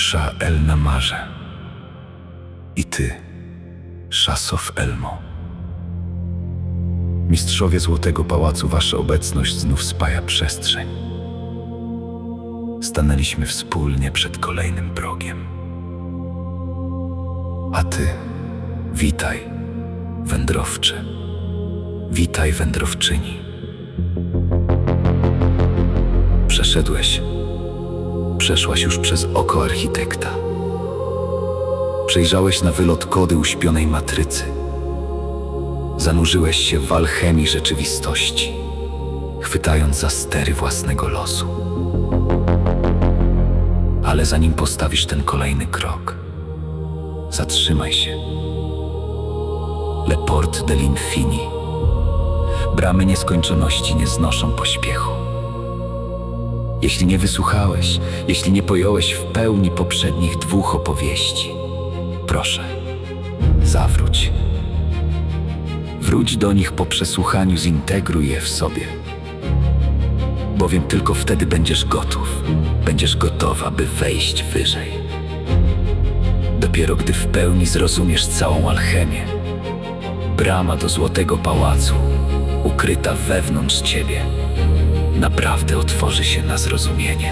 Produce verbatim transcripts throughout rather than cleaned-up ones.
Sza El Namarze. I ty, Szasow Elmo. Mistrzowie Złotego Pałacu, wasza obecność znów spaja przestrzeń. Stanęliśmy wspólnie przed kolejnym progiem. A ty, witaj, wędrowcze. Witaj, wędrowczyni. Przeszedłeś, przeszłaś już przez oko architekta. Przejrzałeś na wylot kody uśpionej matrycy. Zanurzyłeś się w alchemii rzeczywistości, chwytając za stery własnego losu. Ale zanim postawisz ten kolejny krok, zatrzymaj się. Le Porte de l'Infini. Bramy nieskończoności nie znoszą pośpiechu. Jeśli nie wysłuchałeś, jeśli nie pojąłeś w pełni poprzednich dwóch opowieści, proszę, zawróć. Wróć do nich po przesłuchaniu, zintegruj je w sobie. Bowiem tylko wtedy będziesz gotów, będziesz gotowa, by wejść wyżej. Dopiero gdy w pełni zrozumiesz całą alchemię, brama do Złotego Pałacu, ukryta wewnątrz ciebie, naprawdę otworzy się na zrozumienie.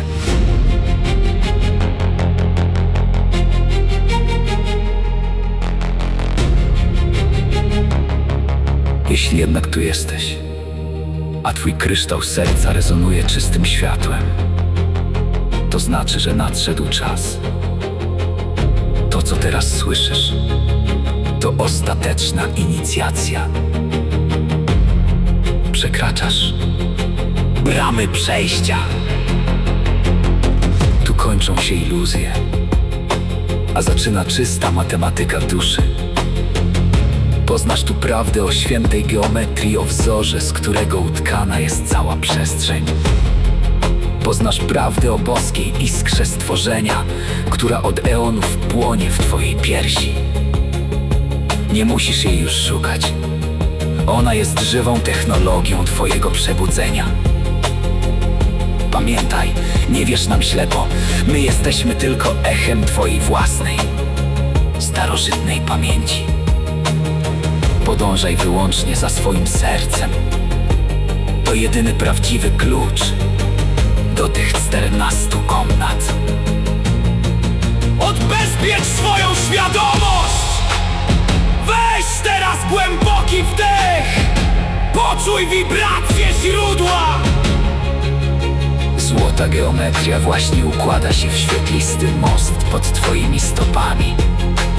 Jeśli jednak tu jesteś, a twój kryształ serca rezonuje czystym światłem, to znaczy, że nadszedł czas. To, co teraz słyszysz, to ostateczna inicjacja. Przekraczasz bramy przejścia. Tu kończą się iluzje, a zaczyna czysta matematyka duszy. Poznasz tu prawdę o świętej geometrii, o wzorze, z którego utkana jest cała przestrzeń. Poznasz prawdę o boskiej iskrze stworzenia, która od eonów płonie w twojej piersi. Nie musisz jej już szukać. Ona jest żywą technologią twojego przebudzenia. Pamiętaj, nie wierz nam ślepo. My jesteśmy tylko echem twojej własnej, starożytnej pamięci. Podążaj wyłącznie za swoim sercem. To jedyny prawdziwy klucz do tych czternastu komnat. Odbezpiecz swoją świadomość! Weź teraz głęboki wdech! Poczuj wibrację źródła! Złota geometria właśnie układa się w świetlisty most pod twoimi stopami.